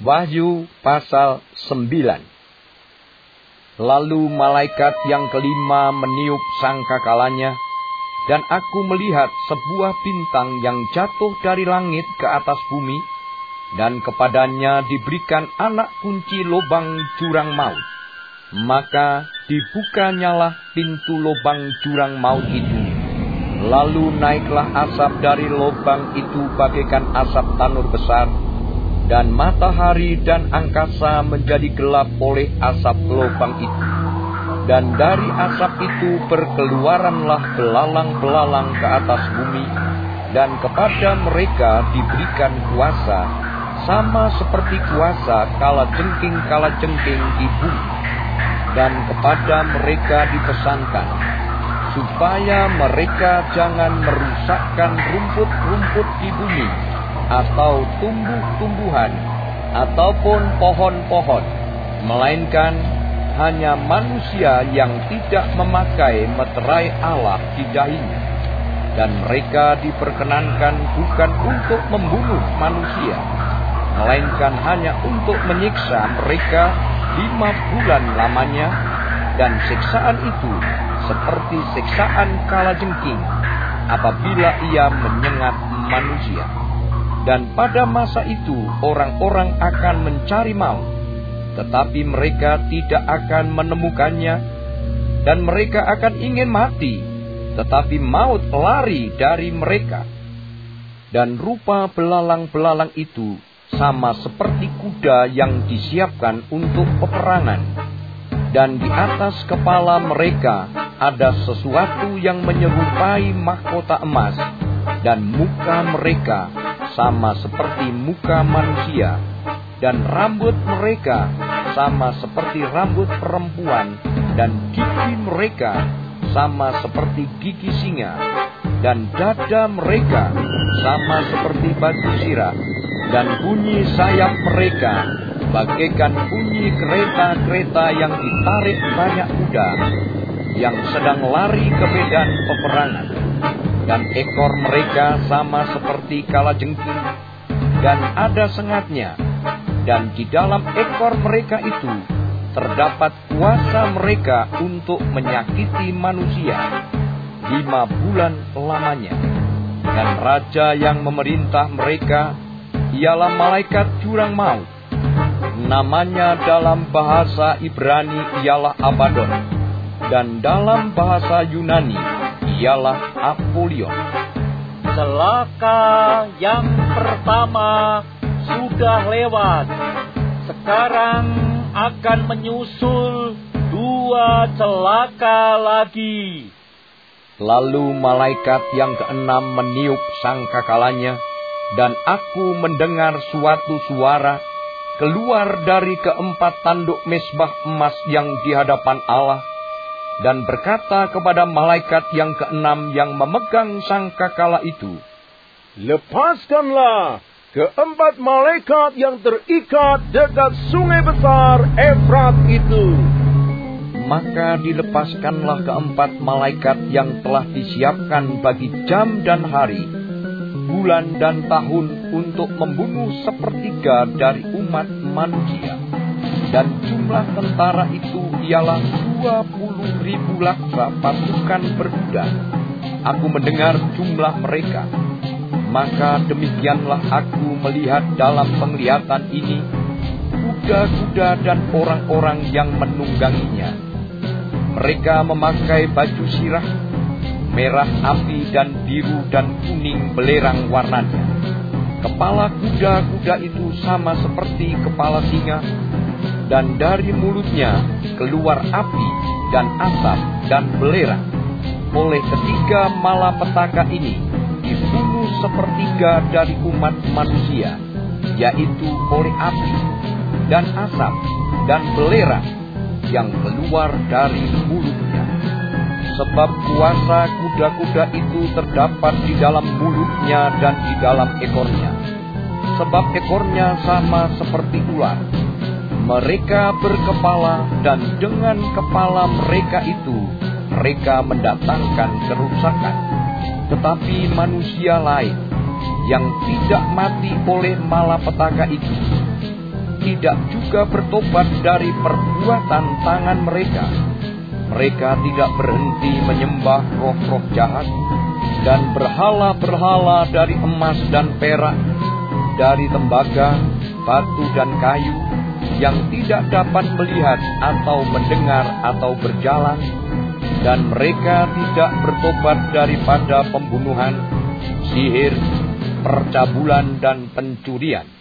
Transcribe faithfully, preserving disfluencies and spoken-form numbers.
Wahyu pasal sembilan. Lalu malaikat yang kelima meniup sangkakalanya, dan aku melihat sebuah bintang yang jatuh dari langit ke atas bumi, dan kepadanya diberikan anak kunci lubang jurang maut. Maka dibukanyalah pintu lubang jurang maut itu. Lalu naiklah asap dari lubang itu bagaikan asap tanur besar, dan matahari dan angkasa menjadi gelap oleh asap lubang itu. Dan dari asap itu berkeluaranlah belalang-belalang ke atas bumi, dan kepada mereka diberikan kuasa, sama seperti kuasa kalajengking-kalajengking di bumi. Dan kepada mereka dipesankan, supaya mereka jangan merusakkan rumput-rumput di bumi, atau tumbuh-tumbuhan, ataupun pohon-pohon, melainkan hanya manusia yang tidak memakai meterai Allah di dahinya. Dan mereka diperkenankan bukan untuk membunuh manusia, melainkan hanya untuk menyiksa mereka lima bulan lamanya, dan siksaan itu seperti siksaan kalajengking apabila ia menyengat manusia. Dan pada masa itu orang-orang akan mencari maut, tetapi mereka tidak akan menemukannya, dan mereka akan ingin mati, tetapi maut lari dari mereka. Dan rupa belalang-belalang itu sama seperti kuda yang disiapkan untuk peperangan. Dan di atas kepala mereka ada sesuatu yang menyerupai mahkota emas, dan muka mereka sama seperti muka manusia, dan rambut mereka sama seperti rambut perempuan, dan gigi mereka sama seperti gigi singa, dan dada mereka sama seperti batu sirah, dan bunyi sayap mereka bagaikan bunyi kereta-kereta yang ditarik banyak kuda yang sedang lari ke medan peperangan. Dan ekor mereka sama seperti kalajengking, dan ada sengatnya. Dan di dalam ekor mereka itu terdapat kuasa mereka untuk menyakiti manusia lima bulan lamanya. Dan raja yang memerintah mereka ialah malaikat jurang maut. Namanya dalam bahasa Ibrani ialah Abaddon, dan dalam bahasa Yunani ialah Apolion. Celaka yang pertama sudah lewat. Sekarang akan menyusul dua celaka lagi. Lalu malaikat yang keenam meniup sangkakalanya, dan aku mendengar suatu suara keluar dari keempat tanduk mezbah emas yang di hadapan Allah, dan berkata kepada malaikat yang keenam yang memegang sangkakala itu, "Lepaskanlah keempat malaikat yang terikat dekat sungai besar Efrat itu." Maka dilepaskanlah keempat malaikat yang telah disiapkan bagi jam dan hari, bulan dan tahun, untuk membunuh sepertiga dari umat manusia. Dan jumlah tentara itu ialah dua puluh ribu laksa pasukan berkuda. Aku mendengar jumlah mereka. Maka demikianlah aku melihat dalam penglihatan ini kuda-kuda dan orang-orang yang menungganginya. Mereka memakai baju sirah, merah api dan biru dan kuning belerang warnanya. Kepala kuda-kuda itu sama seperti kepala singa, dan dari mulutnya keluar api dan asap dan belerang. Oleh ketiga malapetaka ini dibunuh sepertiga dari umat manusia, yaitu oleh api dan asap dan belerang yang keluar dari mulutnya. Sebab kuasa kuda-kuda itu terdapat di dalam mulutnya dan di dalam ekornya. Sebab ekornya sama seperti ular. Mereka berkepala, dan dengan kepala mereka itu mereka mendatangkan kerusakan. Tetapi manusia lain yang tidak mati oleh malapetaka itu tidak juga bertobat dari perbuatan tangan mereka. Mereka tidak berhenti menyembah roh-roh jahat dan berhala-berhala dari emas dan perak, dari tembaga, batu dan kayu, yang tidak dapat melihat atau mendengar atau berjalan, dan mereka tidak bertobat daripada pembunuhan, sihir, percabulan, dan pencurian.